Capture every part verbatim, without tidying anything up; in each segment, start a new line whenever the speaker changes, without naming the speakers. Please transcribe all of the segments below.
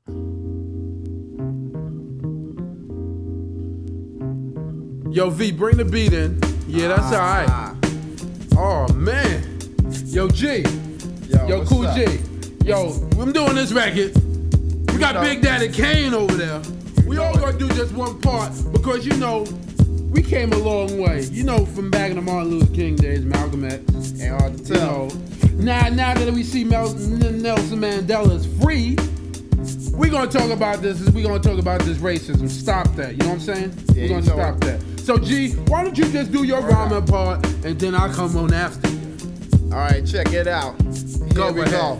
Yo, V, bring the beat in. Yeah, that's
Ah.
alright. Oh, man. Yo, G.
Yo,
Yo,
what's
Cool
up?
G. Yo, I'm doing this record. We got
know.
Big Daddy Kane over there. We all gonna do just one part because, you know, we came a long way. You know, from back in the Martin Luther King days, Malcolm X.
Ain't hard to
You
tell.
know, now, now that we see Mel- N- Nelson Mandela is free, we're gonna talk about this. We're gonna talk about this racism. Stop that. You know what I'm saying?
Yeah,
we're
you
gonna
know
stop
it.
that. So, G, why don't you just do your
Word
rhyming
up.
part and then I'll come on after you.
All right, check it out.
Go
Here we
ahead.
go.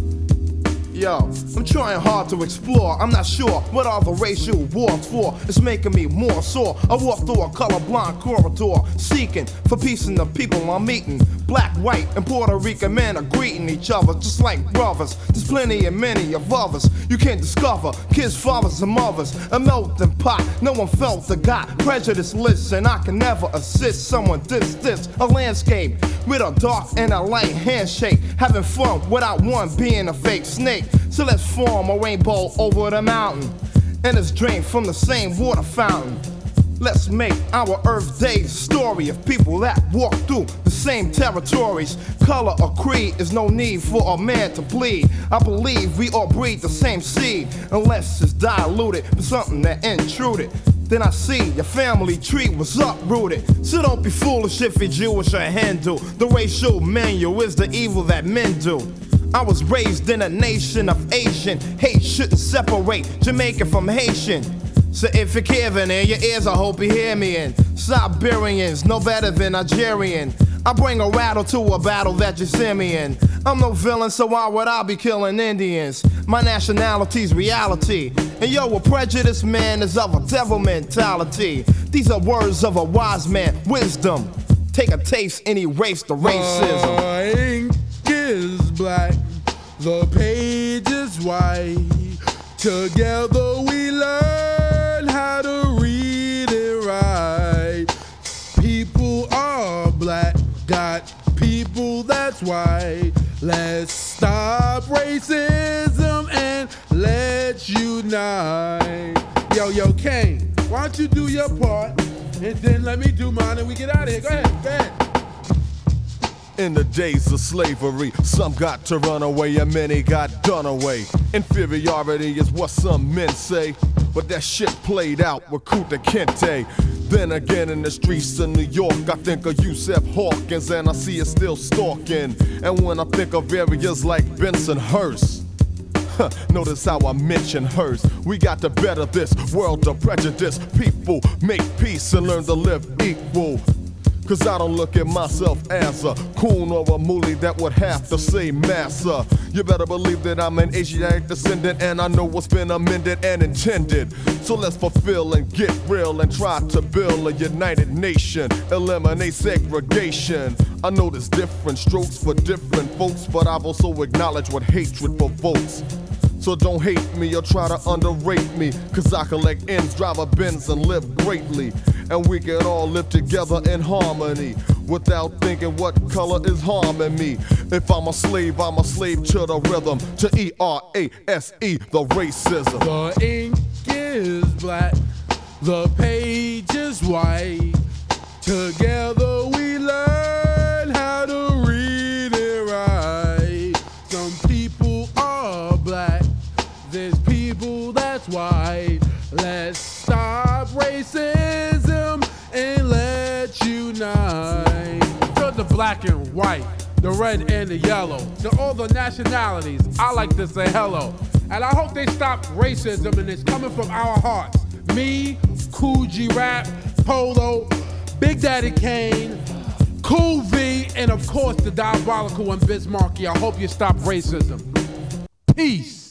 Yo, I'm trying hard to explore. I'm not sure what all the racial wars for. It's making me more sore. I walk through a colorblind corridor, seeking for peace in the people I'm meeting. Black, white, and Puerto Rican men are greeting each other just like brothers. There's plenty and many of others you can discover. Kids, fathers, and mothers, a melting pot. No one felt the got prejudice. Listen, I can never assist someone this this a landscape with a dark and a light handshake. Having fun without one being a fake snake. So let's form a rainbow over the mountain, and let's drink from the same water fountain. Let's make our Earth Day story of people that walk through the same territories. Color or creed is no need for a man to bleed. I believe we all breathe the same seed, unless it's diluted for something that intruded. Then I see your family tree was uprooted. So don't be foolish if you're Jewish or Hindu. The racial menu is the evil that men do. I was raised in a nation of Asian. Hate shouldn't separate Jamaican from Haitian. So if you're Kevin in your ears, I hope you hear me in. Siberians, no better than Nigerian. I bring a rattle to a battle that you see me in. I'm no villain, so why would I be killing Indians? My nationality's reality. And yo, a prejudiced man is of a devil mentality. These are words of a wise man, wisdom. Take a taste and erase the racism.
The ink is black, the page is white. Together we learn how to read and write. People are black, got people that's white. Let's stop racism and let's unite. Yo, yo, Kane, why don't you do your part and then let me do mine and we get out of here. Go ahead, go ahead.
In the days of slavery, some got to run away and many got done away. Inferiority is what some men say, but that shit played out with Kunta Kinte. Then again in the streets of New York, I think of Yusef Hawkins and I see it still stalking. And when I think of areas like Bensonhurst, huh, notice how I mention hers. We got to better this world of prejudice. People make peace and learn to live equal. Cause I don't look at myself as a coon or a moolie that would have to say massa. You better believe that I'm an Asiatic descendant and I know what's been amended and intended. So let's fulfill and get real and try to build a united nation. Eliminate segregation. I know there's different strokes for different folks, but I've also acknowledged what hatred provokes. So don't hate me or try to underrate me, cause I collect ends, drive a Benz and live greatly. And we can all live together in harmony, without thinking what color is harming me. If I'm a slave, I'm a slave to the rhythm, to E R A S E, the racism.
The ink is black, the page is white. Together we learn how to read and write. Some people are black, there's people that's white. Let's stop racism and let's unite. To the black and white, the red and the yellow, to all the nationalities, I like to say hello. And I hope they stop racism and it's coming from our hearts. Me, Cool G Rap, Polo, Big Daddy Kane, Cool V, and of course the Diabolical and Bismarcky. I hope you stop racism. Peace.